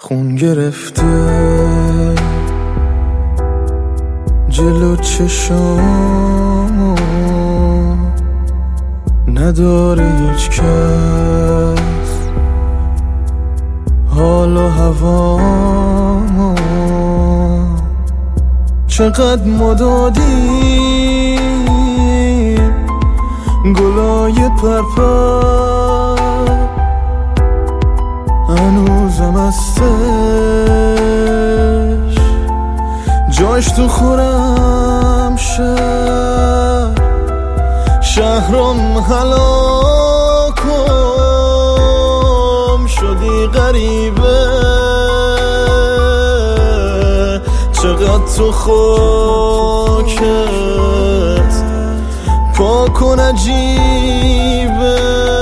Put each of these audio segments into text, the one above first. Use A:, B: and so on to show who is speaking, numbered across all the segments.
A: خون گرفته جلو چشامو، نداره هیچ کس حال و هوامو. چقدر ما دادیم گلای پرپر، هنوزم هستش جاش تو خورم شهرم هلاکم شدی غریبه. چقدر تو خاکت پاک و نجیبه،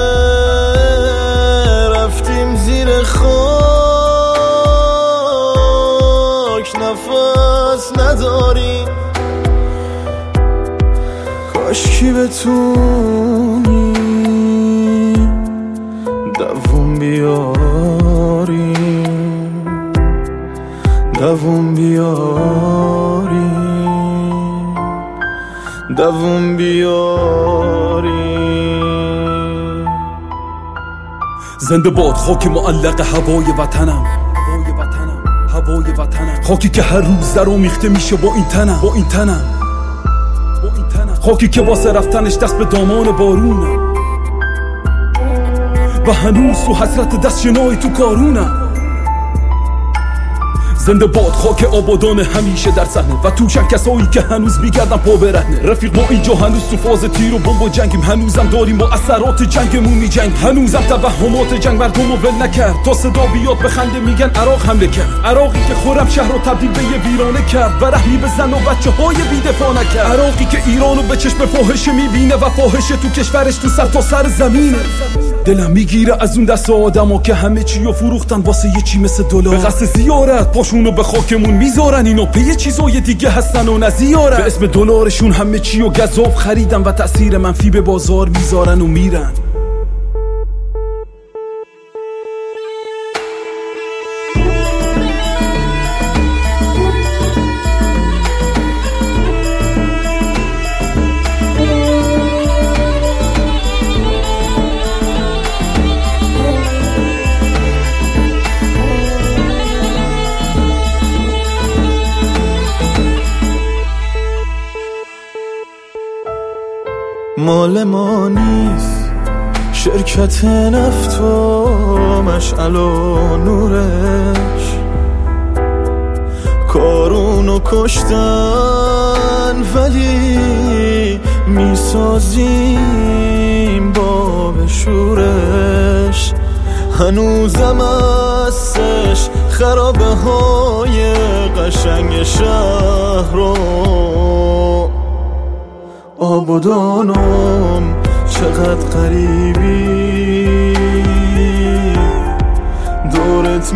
A: رفتیم زیر خاک نفس نداریم. کاشکی بتونی دووم بیاریم، دووم بیاریم، دووم بیاریم.
B: زنده باد خاک معلق هوای وطنم، هوای وطنم، خاکی که هر روز در آمیخته میشه با این تنم، خاکی که واسه رفتنش دست به دامان بارونم و هنوز تو حسرت دست شنای تو کارونم. زنده باد خاک آبادان همیشه در صحنه و توشن کسایی که هنوز میگردن پا برهنه. رفیق ما اینجا هنوز تو فاز تیر و بمب و جنگیم، هنوزم داریم با اثرات جنگمون میجنگ، هنوزم توهمات جنگ مردم رو ول نکرد تا صدا بیاد به خنده میگن عراق حمله کرد. عراقی که خرم شهر رو تبدیل به یه ویرانه کرد و رحمی به زن و بچه های بی‌دفاع نکرد. عراقی که ایرانو به چشم فاحشه میبینه و فاحشه تو کشورش تو سر تا سر زمینه. دلم میگیره از اون دست آدما که همه چی رو فروختن واسه یه چی مثل دلار، به قصد زیارت پاشونو به خاکمون میذارن. اینا پی یه چیزای دیگه هستن و نزیارن، به اسم دلارشون همه چی رو گزاف خریدن و تأثیر منفی به بازار میذارن و میرن.
A: مال ما نیست شرکت نفت و مشعل و نورش، کارونو کشتن ولی میسازیم با بشورش. هنوزم هستش خرابه های قشنگ شهر رو، آبادانم چقدر قریبی دورت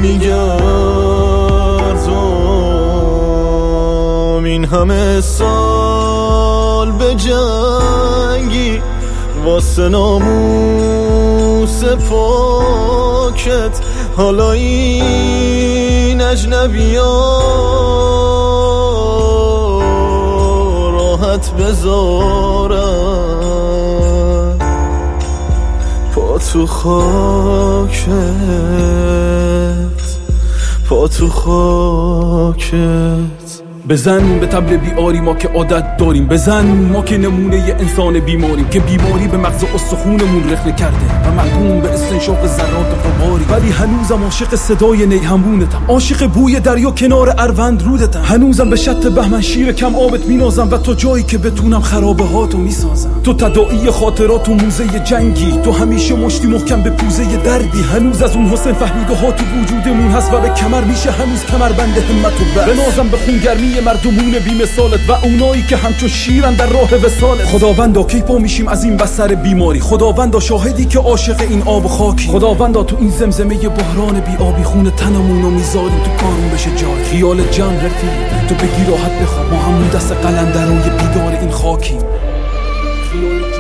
A: میگردم. این همه سال به جنگی واسه ناموس پاکت، حالا این اجنبی‌ها راحت بذارن پا تو خاکت، پا تو خاکت.
B: بزن به طبل بیاری ما که عادت داریم، بزن ما که نمونه ی انسان بیماریم که بیماری به مغز استخونمون رخنه کرده و مردم به استنشاق ذرات غباری. ولی هنوزم عاشق صدای نیهمونتم، عاشق بوی دریا کنار اروند رودتم، هنوزم به شط بهمن شیر کم آبت مینازم و تا جایی که بتونم خرابه هاتو میسازم. تو تداعی خاطرات و موزه جنگی، تو همیشه مشتی محکم به پوزه دردی. هنوز از اون حسین فهمیده ها تو وجودمون هست و به کمر میشه هنوز کمربند همت و بس. بنازم به خونگرمی مردمون بی مثالت و اونایی که همچون شیرن در راه وصالت. خداوندا کی پا میشیم از این بستر بیماری، خداوندا شاهدی که عاشق این آب و خاکی، خداوندا تو این زمزمه بحران بی آبی خون تنمونو میذاریم تو کارون بشه جای. خیال جان رفیق تو بگی راحت بخواب، ما همون دست قلندرای بیدار این خاکیم.